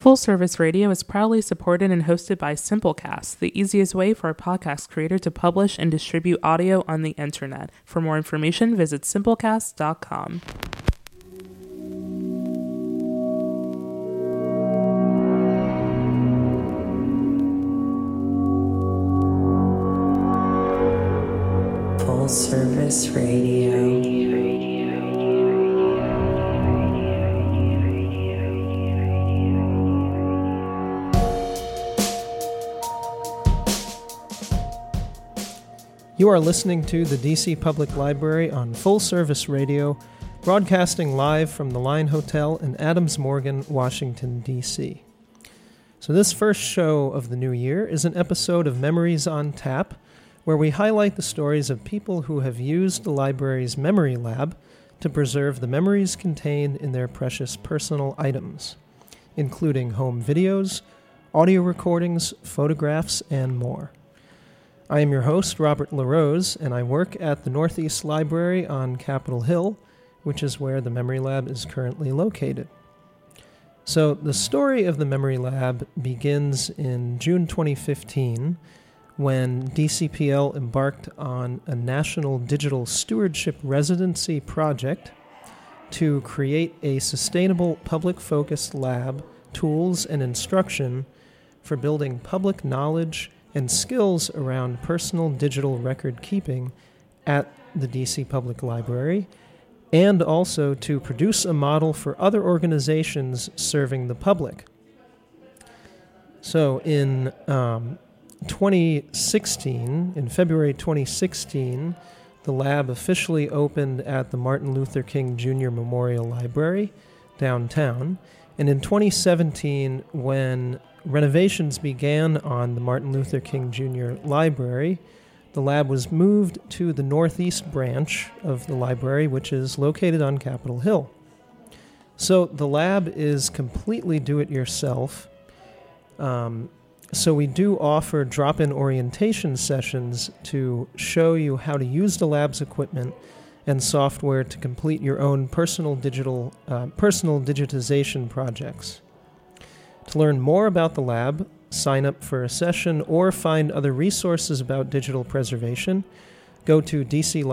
Full Service Radio is proudly supported and hosted by Simplecast, the easiest way for a podcast creator to publish and distribute audio on the internet. For more information, visit simplecast.com. Full Service Radio. You are listening to the DC Public Library on Full Service Radio, broadcasting live from the Line Hotel in Adams Morgan, Washington, D.C. So this first show of the new year is an episode of Memories on Tap, where we highlight the stories of people who have used the library's Memory Lab to preserve the memories contained in their precious personal items, including home videos, audio recordings, photographs, and more. I am your host, Robert LaRose, and I work at the Northeast Library on Capitol Hill, which is where the Memory Lab is currently located. So the story of the Memory Lab begins in June 2015, when DCPL embarked on a National Digital Stewardship Residency project to create a sustainable public-focused lab, tools, and instruction for building public knowledge and skills around personal digital record keeping at the DC Public Library, and also to produce a model for other organizations serving the public. So in 2016, in February 2016, the lab officially opened at the Martin Luther King Jr. Memorial Library downtown, and in 2017, when renovations began on the Martin Luther King Jr. Library, the lab was moved to the Northeast branch of the library, which is located on Capitol Hill. So the lab is completely do-it-yourself. So we do offer drop-in orientation sessions to show you how to use the lab's equipment and software to complete your own personal digitization projects. To learn more about the lab, sign up for a session, or find other resources about digital preservation, go to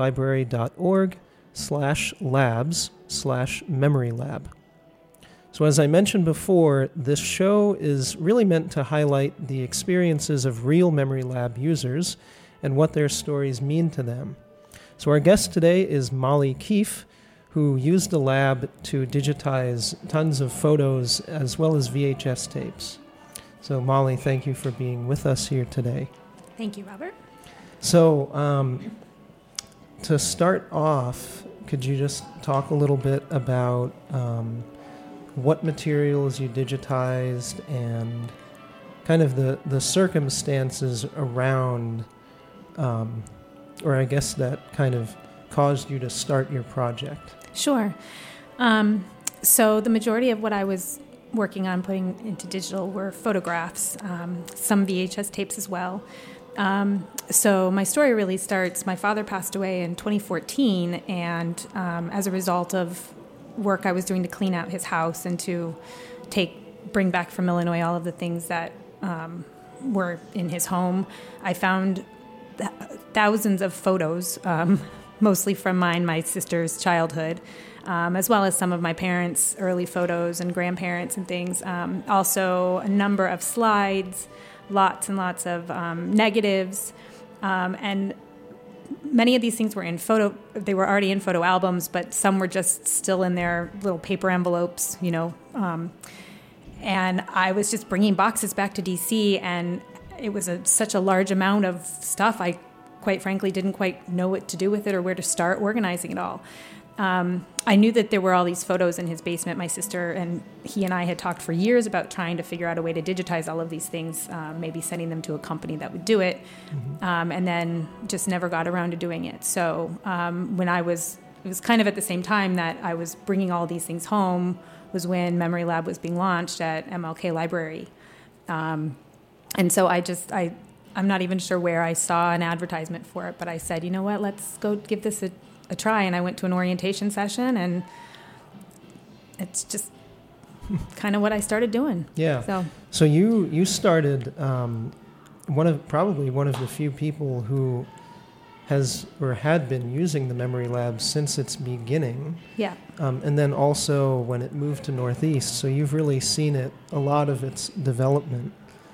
dclibrary.org/labs/memorylab. So as I mentioned before, this show is really meant to highlight the experiences of real Memory Lab users and what their stories mean to them. So our guest today is Molly Keefe, who used the lab to digitize tons of photos as well as VHS tapes. So Molly, thank you for being with us here today. Thank you, Robert. So to start off, could you just talk a little bit about what materials you digitized and kind of the circumstances around, or I guess that kind of caused you to start your project? Sure. So the majority of what I was working on putting into digital were photographs, some VHS tapes as well. So my story really starts, my father passed away in 2014, and as a result of work I was doing to clean out his house and to bring back from Illinois all of the things that were in his home, I found thousands of photos, mostly from my sister's childhood, as well as some of my parents' early photos and grandparents and things. Also, a number of slides, lots and lots of negatives, and many of these things were they were already in photo albums, but some were just still in their little paper envelopes, and I was just bringing boxes back to DC, and it was such a large amount of stuff, I quite frankly didn't quite know what to do with it or where to start organizing it all. I knew that there were all these photos in his basement. My sister and he and I had talked for years about trying to figure out a way to digitize all of these things, maybe sending them to a company that would do it, and then just never got around to doing it. So it was kind of at the same time that I was bringing all these things home was when Memory Lab was being launched at MLK Library. And so I'm not even sure where I saw an advertisement for it, but I said, you know what, let's go give this a try. And I went to an orientation session, and it's just kind of what I started doing. Yeah. So you started probably one of the few people who has or had been using the Memory Lab since its beginning. Yeah. And then also when it moved to Northeast. So you've really seen a lot of its development.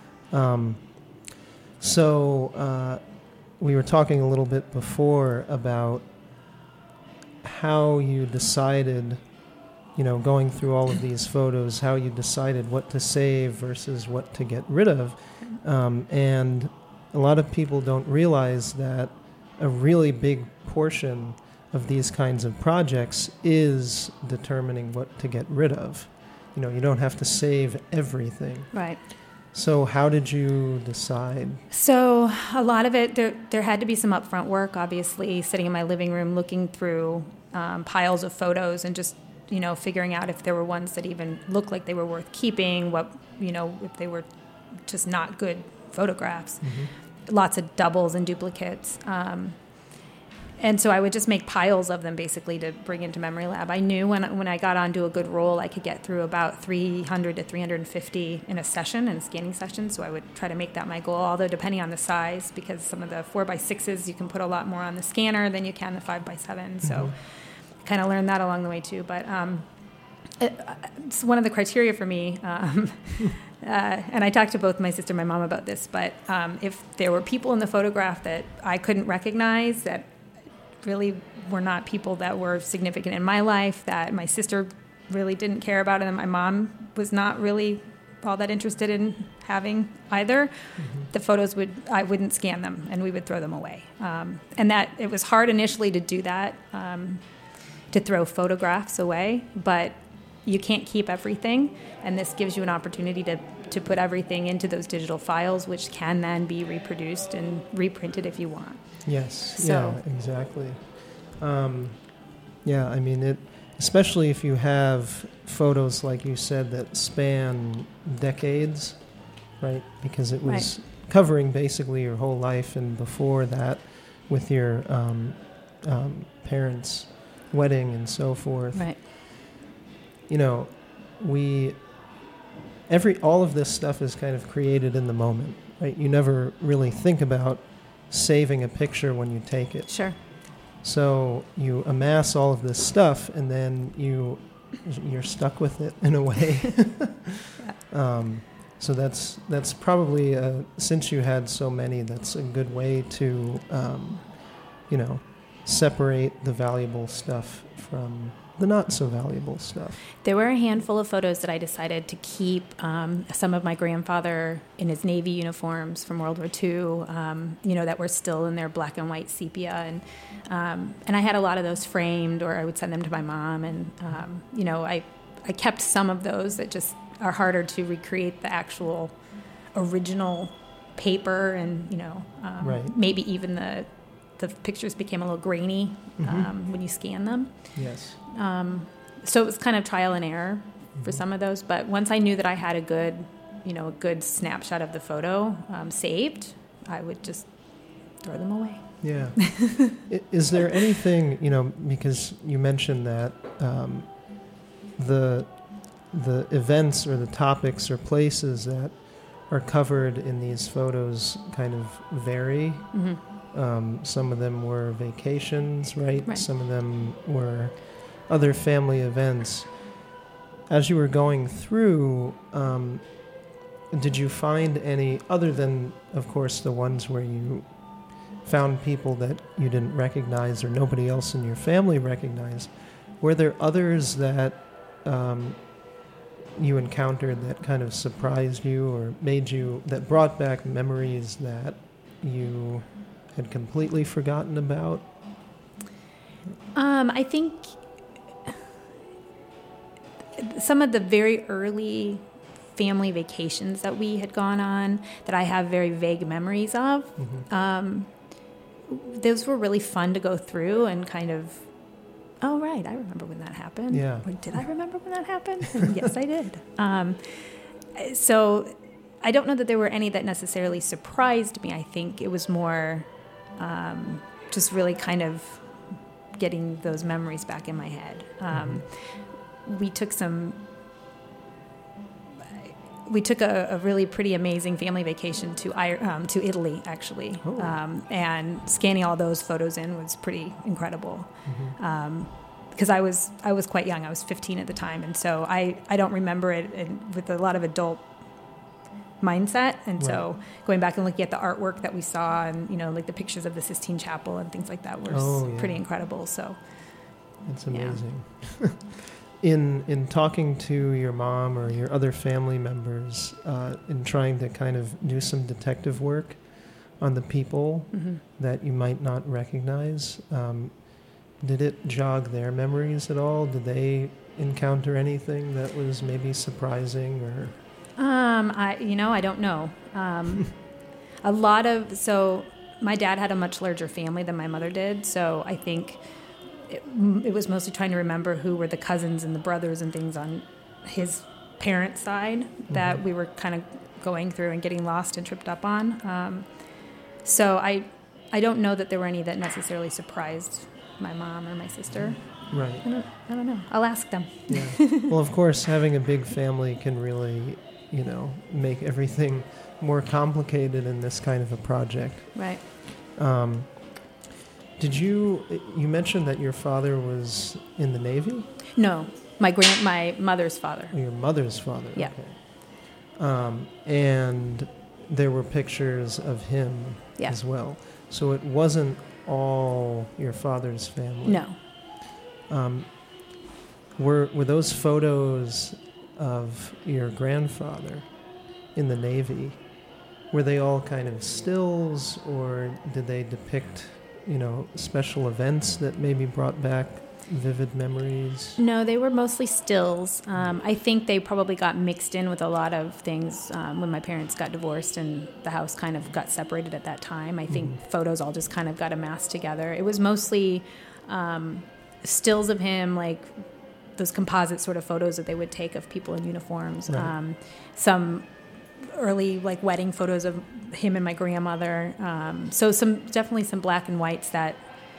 We were talking a little bit before about how you decided, going through all of these photos, how you decided what to save versus what to get rid of. And a lot of people don't realize that a really big portion of these kinds of projects is determining what to get rid of. You don't have to save everything. Right. So how did you decide? So a lot of it, there had to be some upfront work, obviously, sitting in my living room looking through piles of photos and just, figuring out if there were ones that even looked like they were worth keeping, if they were just not good photographs. Mm-hmm. Lots of doubles and duplicates. And so I would just make piles of them basically to bring into Memory Lab. I knew when I got onto a good roll, I could get through about 300 to 350 in a session, in a scanning session. So I would try to make that my goal, although depending on the size, because some of the 4x6s, you can put a lot more on the scanner than you can the 5x7. Mm-hmm. So I kind of learned that along the way too. But it's one of the criteria for me. And I talked to both my sister and my mom about this, but if there were people in the photograph that I couldn't recognize, that really were not people that were significant in my life, that my sister really didn't care about, and my mom was not really all that interested in having either, the photos I wouldn't scan them, and we would throw them away. And that it was hard initially to do that, to throw photographs away, but you can't keep everything, and this gives you an opportunity to put everything into those digital files, which can then be reproduced and reprinted if you want. Yes. So. Yeah, exactly. I mean, especially if you have photos, like you said, that span decades, right? Because it was covering basically your whole life, and before that with your parents' wedding and so forth. Right. All of this stuff is kind of created in the moment, right? You never really think about saving a picture when you take it. Sure. So you amass all of this stuff, and then you're stuck with it in a way. So that's probably since you had so many, that's a good way to separate the valuable stuff from the not so valuable stuff. There were a handful of photos that I decided to keep. Some of my grandfather in his Navy uniforms from World War II, that were still in their black and white sepia, and I had a lot of those framed, or I would send them to my mom, and I kept some of those that just are harder to recreate the actual original paper, and maybe even the pictures became a little grainy when you scan them. Yes. So it was kind of trial and error for some of those. But once I knew that I had a good snapshot of the photo saved, I would just throw them away. Yeah. Is there anything, because you mentioned that the events or the topics or places that are covered in these photos kind of vary. Mm-hmm. Some of them were vacations, right? Some of them were other family events. As you were going through, did you find any, other than, of course, the ones where you found people that you didn't recognize or nobody else in your family recognized, were there others that you encountered that kind of surprised you or that brought back memories that you had completely forgotten about? I think some of the very early family vacations that we had gone on that I have very vague memories of, those were really fun to go through and kind of, oh, right, I remember when that happened. Yeah. Or did I remember when that happened? Yes, I did. So I don't know that there were any that necessarily surprised me. I think it was more just really kind of getting those memories back in my head. We took some we took a really pretty amazing family vacation to Italy, actually. Oh. And scanning all those photos in was pretty incredible. Mm-hmm. Because I was quite young. I was 15 at the time. And so I don't remember it with a lot of adult mindset. And so going back and looking at the artwork that we saw and, like the pictures of the Sistine Chapel and things like that was pretty incredible. So it's amazing. Yeah. In talking to your mom or your other family members, in trying to kind of do some detective work on the people that you might not recognize, did it jog their memories at all? Did they encounter anything that was maybe surprising or? I don't know. So my dad had a much larger family than my mother did, so I think it was mostly trying to remember who were the cousins and the brothers and things on his parents' side that we were kind of going through and getting lost and tripped up on. So I don't know that there were any that necessarily surprised my mom or my sister. Right. I don't know. I'll ask them. Yeah. Well, of course, having a big family can really, make everything more complicated in this kind of a project. Right. You mentioned that your father was in the Navy? No, my mother's father. Oh, your mother's father. Yeah. Okay. And there were pictures of him as well. So it wasn't all your father's family. No. Were those photos of your grandfather in the Navy, were they all kind of stills, or did they depict special events that maybe brought back vivid memories? No, they were mostly stills. I think they probably got mixed in with a lot of things when my parents got divorced and the house kind of got separated at that time. I think photos all just kind of got amassed together. It was mostly stills of him, like those composite sort of photos that they would take of people in uniforms. Right. Some early wedding photos of him and my grandmother. So definitely some black and whites that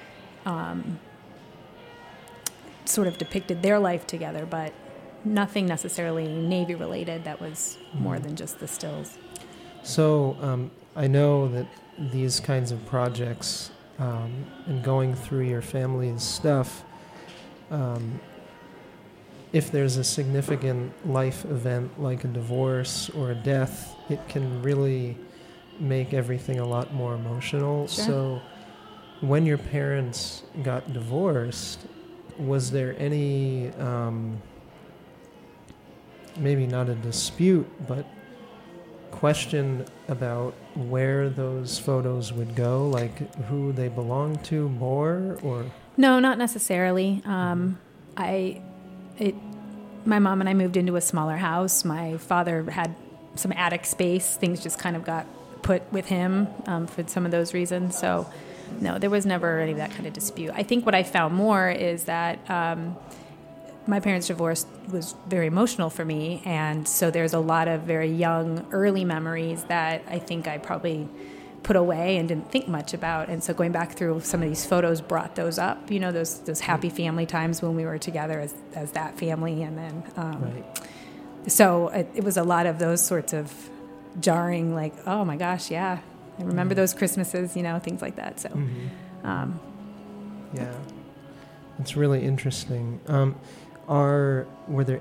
sort of depicted their life together, but nothing necessarily Navy related that was more than just the stills. So I know that these kinds of projects and going through your family's stuff, if there's a significant life event like a divorce or a death, it can really make everything a lot more emotional. Sure. So when your parents got divorced, was there any, maybe not a dispute, but question about where those photos would go, like who they belonged to more, or? No, not necessarily. My mom and I moved into a smaller house. My father had some attic space. Things just kind of got put with him for some of those reasons. So, no, there was never any of that kind of dispute. I think what I found more is that my parents' divorce was very emotional for me, and so there's a lot of very young, early memories that I think I probably put away and didn't think much about. And so going back through some of these photos brought those up, those happy family times when we were together as that family. And then, so it was a lot of those sorts of jarring, like, oh my gosh, yeah, I remember those Christmases, things like that. So, yeah, it's really interesting. Were there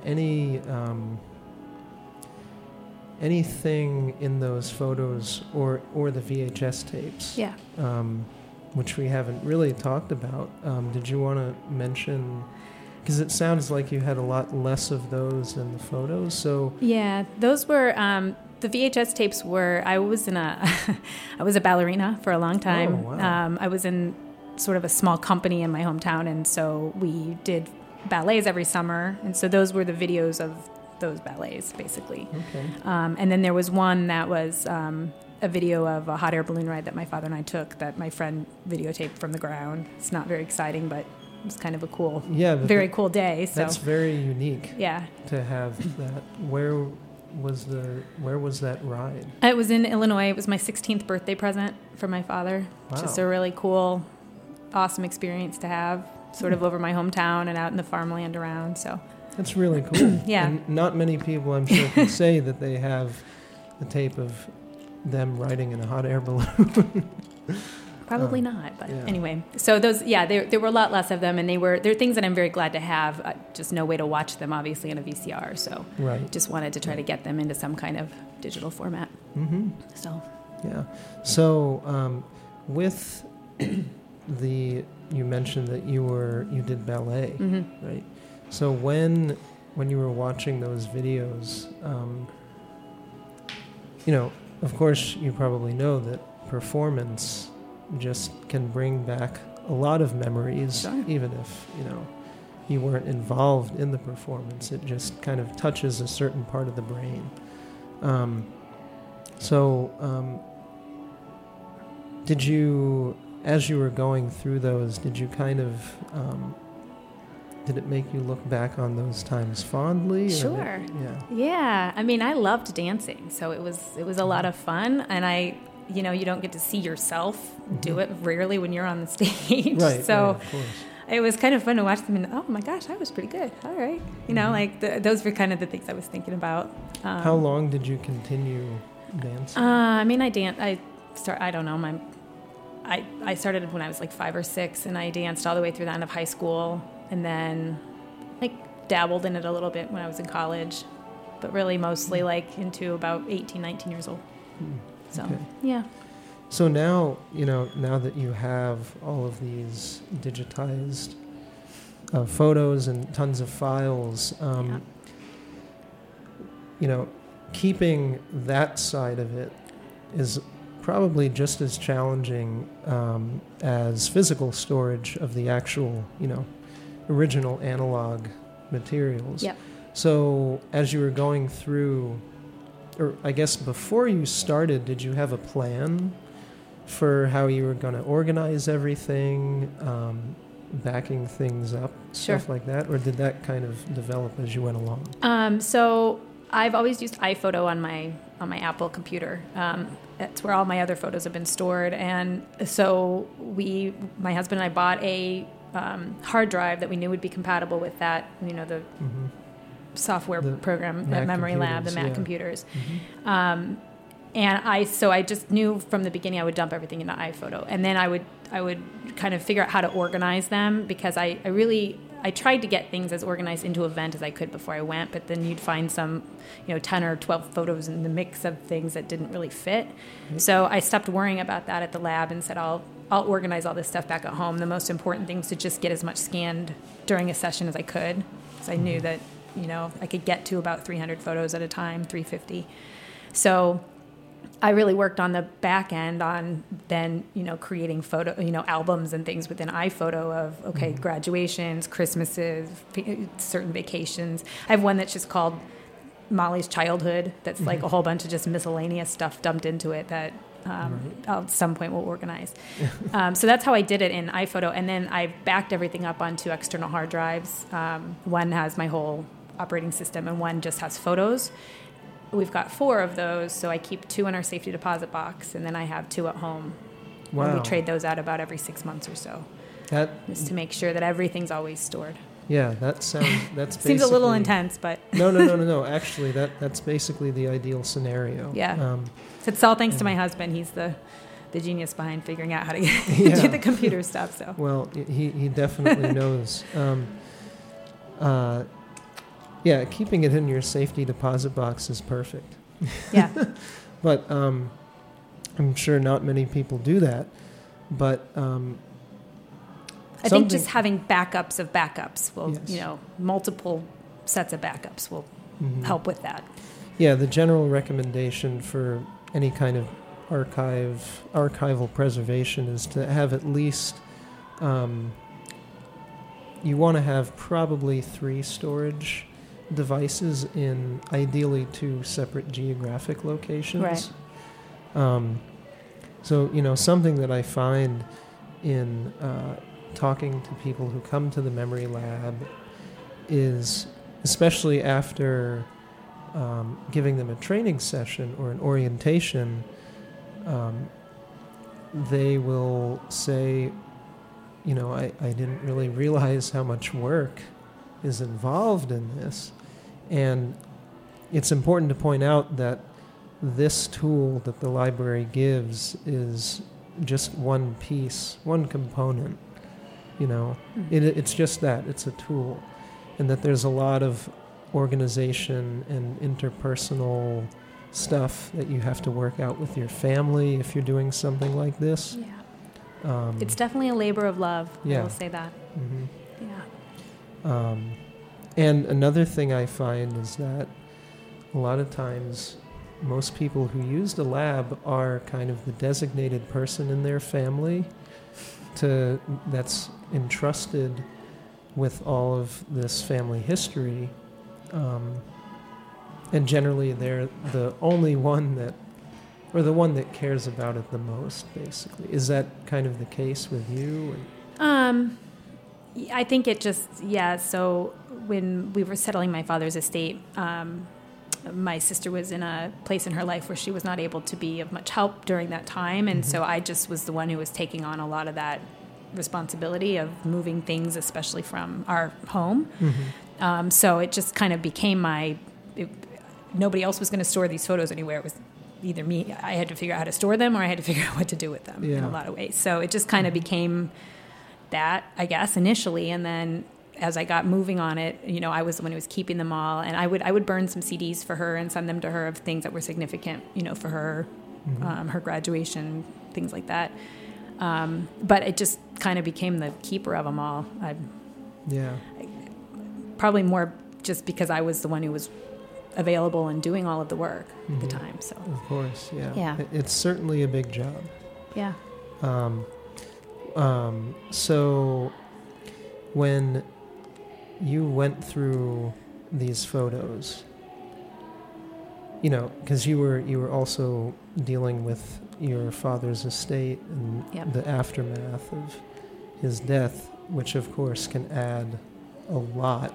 anything in those photos or the VHS tapes, which we haven't really talked about? Did you want to mention, because it sounds like you had a lot less of those than the photos, so... Yeah, those were, the VHS tapes were, I was a ballerina for a long time. Oh, wow. I was in sort of a small company in my hometown, and so we did ballets every summer, and so those were the videos of those ballets, basically. Okay. And then there was one that was a video of a hot air balloon ride that my father and I took that my friend videotaped from the ground. It's not very exciting, but it was kind of a cool, very cool day. So that's very unique. Yeah. To have that. Where was that ride? It was in Illinois. It was my 16th birthday present from my father. Wow. Just a really cool, awesome experience to have, sort of over my hometown and out in the farmland around. So. That's really cool. Yeah. And not many people, I'm sure, can say that they have a tape of them riding in a hot air balloon. Probably not, but yeah. anyway. So those, there were a lot less of them, and they're things that I'm very glad to have. Just no way to watch them, obviously, in a VCR. So Right. just wanted to try to get them into some kind of digital format. Mm-hmm. So Yeah. So with you mentioned that you did ballet, mm-hmm. right? So when you were watching those videos, of course you probably know that performance just can bring back a lot of memories, Sure. even if, you weren't involved in the performance. It just kind of touches a certain part of the brain. Did you, as you were going through those, did you kind of, did it make you look back on those times fondly? Sure. Yeah. I mean, I loved dancing, so it was a lot of fun, and you don't get to see yourself do it rarely when you're on the stage. Right. So right, of course. it was kind of fun to watch them, and oh my gosh, I was pretty good. All right. Those were kind of the things I was thinking about. How long did you continue dancing? I started when I was like 5 or 6, and I danced all the way through the end of high school, and then dabbled in it a little bit when I was in college, but really mostly into about 18, 19 years old. So, Okay. yeah. So now, now that you have all of these digitized photos and tons of files, keeping that side of it is probably just as challenging as physical storage of the actual, original analog materials. Yep. So as you were going through, or I guess before you started, did you have a plan for how you were going to organize everything, backing things up, Sure. stuff like that? Or did that kind of develop as you went along? So I've always used iPhoto on my Apple computer. That's where all my other photos have been stored. And so my husband and I bought a hard drive that we knew would be compatible with that, the software program at Memory Lab, the Mac computers. Mm-hmm. And I just knew from the beginning I would dump everything into iPhoto, and then I would kind of figure out how to organize them, because I tried to get things as organized into Event as I could before I went, but then you'd find some 10 or 12 photos in the mix of things that didn't really fit. Mm-hmm. So I stopped worrying about that at the lab and said I'll organize all this stuff back at home. The most important thing is to just get as much scanned during a session as I could, because I knew that I could get to about 300 photos at a time, 350. So I really worked on the back end on then, creating photo, albums and things within iPhoto of, graduations, Christmases, certain vacations. I have one that's just called Molly's Childhood. That's like a whole bunch of just miscellaneous stuff dumped into it that at some point we'll organize. So that's how I did it in iPhoto. And then I backed everything up onto external hard drives. One has my whole operating system, and one just has photos. We've got 4 of those, so I keep 2 in our safety deposit box, and then I have 2 at home. Wow. And we trade those out about every 6 months or so, just to make sure that everything's always stored. Yeah, that's seems a little intense, but no. Actually, that's basically the ideal scenario. Yeah. It's all thanks to my husband. He's the genius behind figuring out how to do the computer stuff. So. Well, he definitely knows. Yeah, keeping it in your safety deposit box is perfect. Yeah. But I'm sure not many people do that. But I think just having backups of backups will, yes. Multiple sets of backups will help with that. Yeah, the general recommendation for any kind of archival preservation is to have at least, you want to have probably 3 storage devices in ideally 2 separate geographic locations. Right. So, something that I find in talking to people who come to the Memory Lab is, especially after giving them a training session or an orientation, they will say, I didn't really realize how much work is involved in this. And it's important to point out that this tool that the library gives is just one piece, one component. It's just that. It's a tool. And that there's a lot of organization and interpersonal stuff that you have to work out with your family if you're doing something like this. Yeah. It's definitely a labor of love. Yeah. I will say that. Mm-hmm. Yeah. And another thing I find is that a lot of times most people who use the lab are kind of the designated person in their family that's entrusted with all of this family history. And generally they're the only one the one that cares about it the most, basically. Is that kind of the case with you? I think it just, so when we were settling my father's estate, my sister was in a place in her life where she was not able to be of much help during that time, and so I just was the one who was taking on a lot of that responsibility of moving things, especially from our home. So it just kind of became nobody else was going to store these photos anywhere. It was either me, I had to figure out how to store them, or I had to figure out what to do with them in a lot of ways. So it just kind of became that, I guess, initially, and then as I got moving on it, I was the one who was keeping them all, and I would burn some CDs for her and send them to her of things that were significant, for her, her graduation, things like that. But it just kind of became the keeper of them all. Probably more just because I was the one who was available and doing all of the work at the time. So of course, yeah. It's certainly a big job. Yeah. So when you went through these photos, because you were also dealing with your father's estate and the aftermath of his death, which of course can add a lot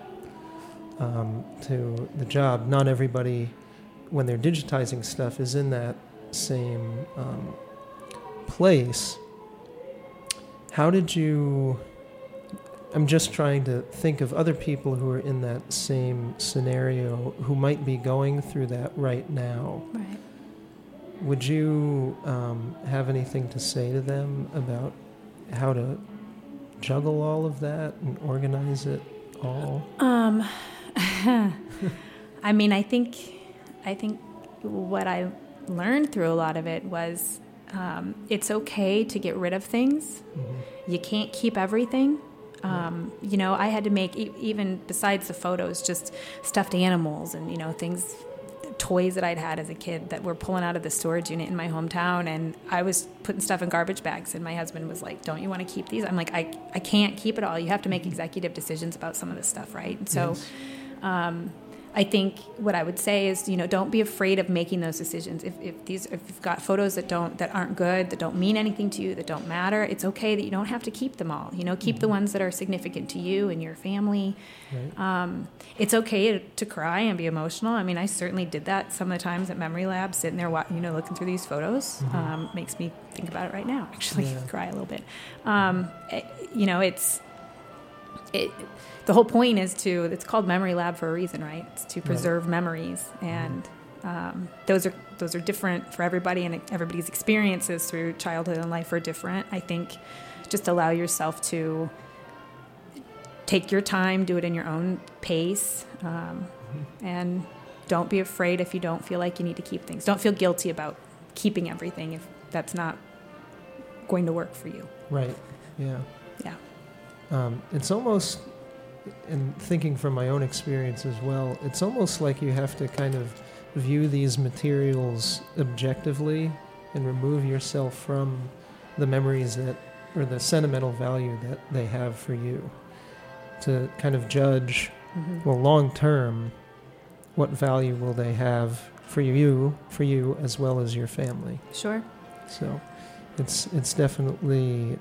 to the job. Not everybody, when they're digitizing stuff, is in that same place. How did you... I'm just trying to think of other people who are in that same scenario who might be going through that right now. Right. Would you have anything to say to them about how to juggle all of that and organize it all? I mean, I think what I learned through a lot of it was it's okay to get rid of things. You can't keep everything. I had to make, even besides the photos, just stuffed animals and, things, toys that I'd had as a kid that were pulling out of the storage unit in my hometown. And I was putting stuff in garbage bags, and my husband was like, don't you want to keep these? I'm like, I can't keep it all. You have to make executive decisions about some of this stuff, right? And so I think what I would say is, don't be afraid of making those decisions. If you've got photos that aren't good, that don't mean anything to you, that don't matter, it's okay that you don't have to keep them all. Keep the ones that are significant to you and your family. Right. It's okay to cry and be emotional. I mean, I certainly did that some of the times at Memory Lab, sitting there, looking through these photos. Makes me think about it right now. Actually, cry a little bit. The whole point is it's called Memory Lab for a reason, right? It's to preserve memories. And those are different for everybody, and everybody's experiences through childhood and life are different. I think just allow yourself to take your time, do it in your own pace, and don't be afraid if you don't feel like you need to keep things. Don't feel guilty about keeping everything if that's not going to work for you. Right, yeah. Yeah. It's almost, and thinking from my own experience as well, it's almost like you have to kind of view these materials objectively and remove yourself from the memories or the sentimental value that they have for you, to kind of judge, well, long term, what value will they have for you as well as your family. Sure. So it's definitely...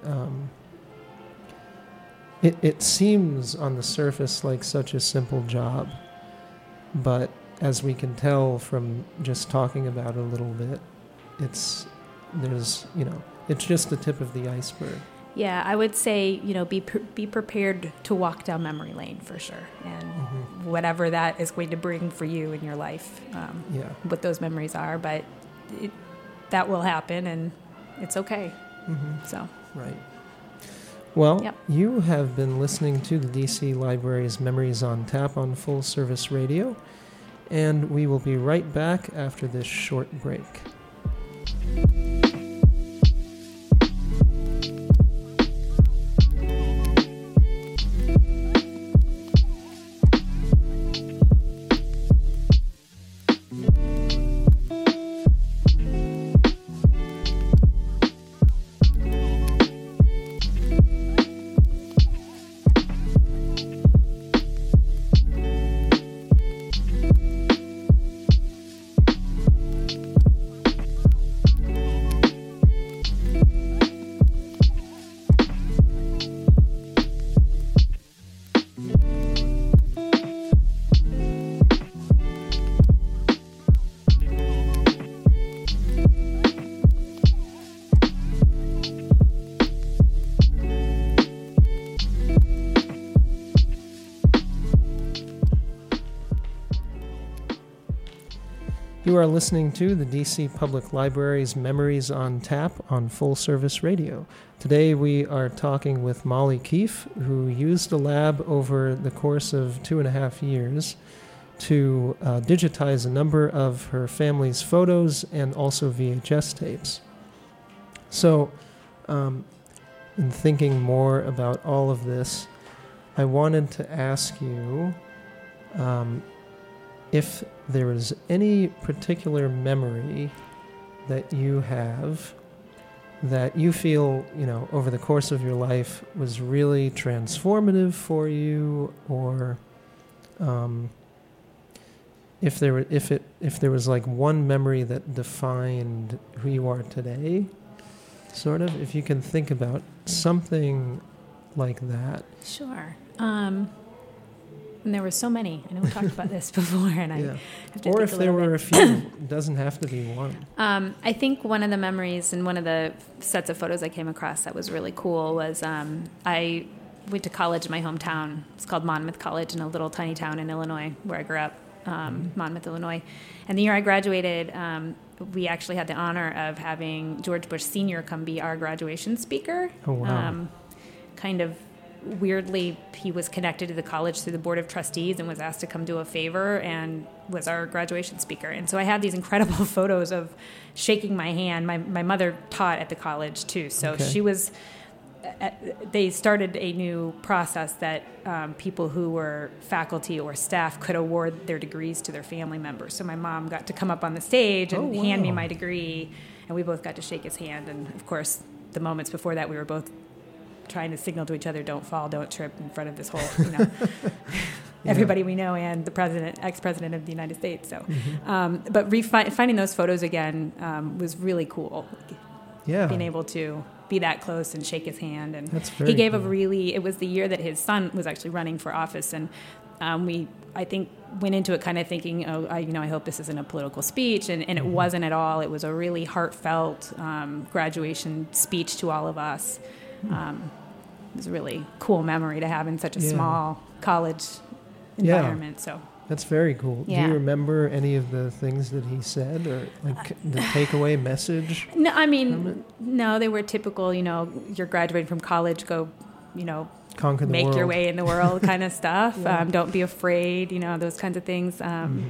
It seems on the surface like such a simple job, but as we can tell from just talking about it a little bit, it's just the tip of the iceberg. Yeah, I would say, be prepared to walk down memory lane for sure. And whatever that is going to bring for you in your life, what those memories are. But that will happen, and it's okay. So Right. Well, you have been listening to the DC Library's Memories on Tap on Full Service Radio, and we will be right back after this short break. You are listening to the DC Public Library's Memories on Tap on Full Service Radio. Today we are talking with Molly Keefe, who used a lab over the course of 2.5 years to digitize a number of her family's photos and also VHS tapes. So, in thinking more about all of this, I wanted to ask you if there is any particular memory that you have that you feel, over the course of your life was really transformative for you, or if there was like one memory that defined who you are today, sort of, if you can think about something like that. Sure. And there were so many. I know we talked about this before, and I have to or think if there were a few, it doesn't have to be one. I think one of the memories and one of the sets of photos I came across that was really cool was I went to college in my hometown. It's called Monmouth College in a little tiny town in Illinois where I grew up, Monmouth, Illinois. And the year I graduated, we actually had the honor of having George Bush Sr. come be our graduation speaker. Oh, wow. Kind of weirdly, he was connected to the college through the board of trustees and was asked to come do a favor and was our graduation speaker. And so I have these incredible photos of shaking my hand. My mother taught at the college too, so she was. They started a new process that people who were faculty or staff could award their degrees to their family members. So my mom got to come up on the stage and hand me my degree, and we both got to shake his hand. And of course, the moments before that, we were both trying to signal to each other, don't fall, don't trip in front of this whole, everybody we know and the ex-president of the United States. So, but finding those photos again was really cool. Yeah. Being able to be that close and shake his hand. And that's very he gave cool. it was the year that his son was actually running for office. And I think, went into it kind of thinking, I hope this isn't a political speech. And it wasn't at all. It was a really heartfelt graduation speech to all of us. It was a really cool memory to have in such a small college environment. So that's very cool. Yeah. Do you remember any of the things that he said, or like the takeaway message? No, I mean, no, they were typical. You're graduating from college, go, conquer the make world. your way in the world kind of stuff. Yeah. Don't be afraid. Those kinds of things.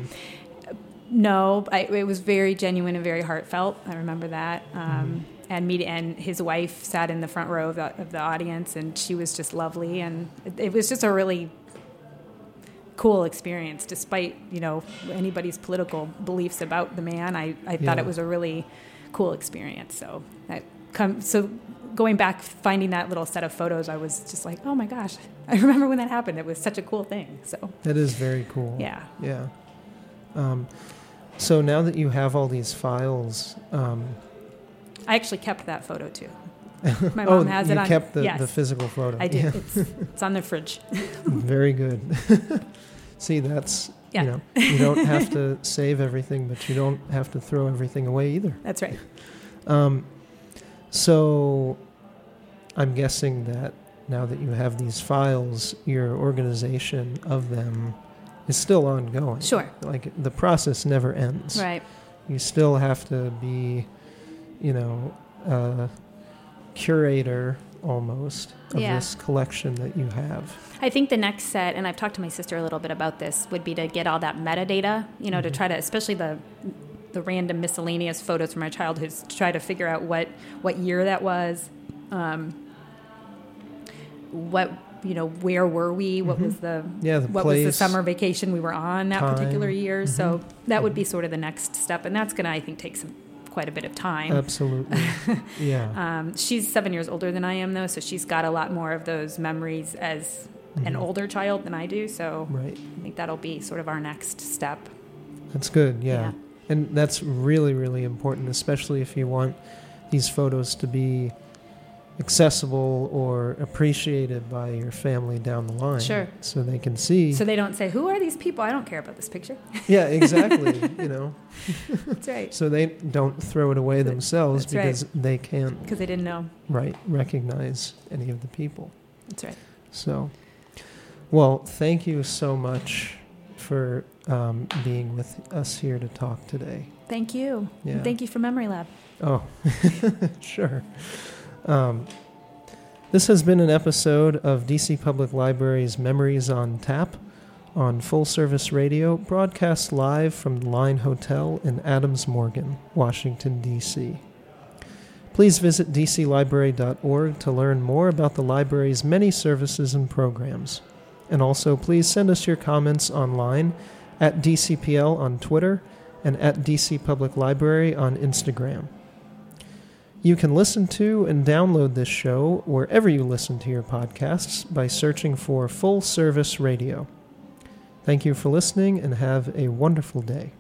No, it was very genuine and very heartfelt. I remember that. And his wife sat in the front row of the audience, and she was just lovely. And it was just a really cool experience, despite anybody's political beliefs about the man. I thought it was a really cool experience. So going back, finding that little set of photos, I was just like, oh my gosh, I remember when that happened. It was such a cool thing. So that is very cool. Yeah. Yeah. So now that you have all these files, I actually kept that photo too. My mom has it on. You kept the yes, physical photo. I do. Yeah. It's on the fridge. Very good. See, that's, you don't have to save everything, but you don't have to throw everything away either. That's right. So I'm guessing that now that you have these files, your organization of them is still ongoing. Sure. Like, the process never ends. Right. You still have to be, a curator almost of this collection that you have. I think the next set, and I've talked to my sister a little bit about this, would be to get all that metadata, to try to, especially the random miscellaneous photos from our childhood, to try to figure out what year that was, where were we, what was the what place, was the summer vacation we were on that particular year. So that would be sort of the next step, and that's going to, I think, take quite a bit of time. Absolutely. Yeah. She's 7 years older than I am, though, so she's got a lot more of those memories as an older child than I do. So I think that'll be sort of our next step. That's good. Yeah. And that's really, really important, especially if you want these photos to be accessible or appreciated by your family down the line. Sure. So they can see. So they don't say, who are these people? I don't care about this picture. Yeah, exactly. That's right. So they don't throw it away themselves because they can't. Because they didn't know. Right. Recognize any of the people. That's right. So, well, thank you so much for being with us here to talk today. Thank you. Yeah. And thank you for Memory Lab. Oh, sure. This has been an episode of DC Public Library's Memories on Tap on Full Service Radio, broadcast live from the Line Hotel in Adams Morgan, Washington, D.C. Please visit dclibrary.org to learn more about the library's many services and programs. And also, please send us your comments online at DCPL on Twitter and at DC Public Library on Instagram. You can listen to and download this show wherever you listen to your podcasts by searching for Full Service Radio. Thank you for listening and have a wonderful day.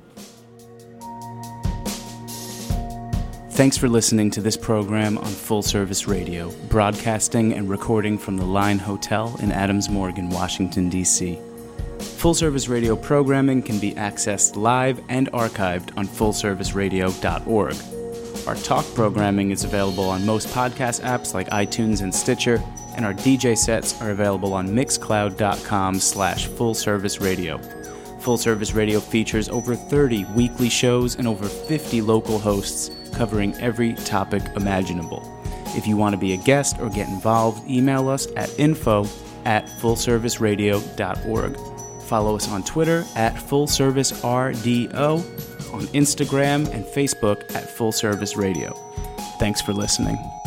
Thanks for listening to this program on Full Service Radio, broadcasting and recording from the Line Hotel in Adams Morgan, Washington, D.C. Full Service Radio programming can be accessed live and archived on fullserviceradio.org. Our talk programming is available on most podcast apps like iTunes and Stitcher, and our DJ sets are available on mixcloud.com/fullserviceradio. Full Service Radio features over 30 weekly shows and over 50 local hosts covering every topic imaginable. If you want to be a guest or get involved, email us at info@fullserviceradio.org. Follow us on Twitter at FullServiceRDO, on Instagram and Facebook at Full Service Radio. Thanks for listening.